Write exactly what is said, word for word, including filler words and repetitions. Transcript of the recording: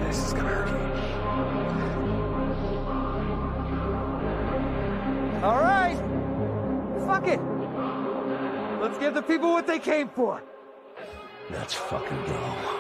This is gonna hurt. All right. Fuck it. Let's give the people what they came for. Let's fucking go.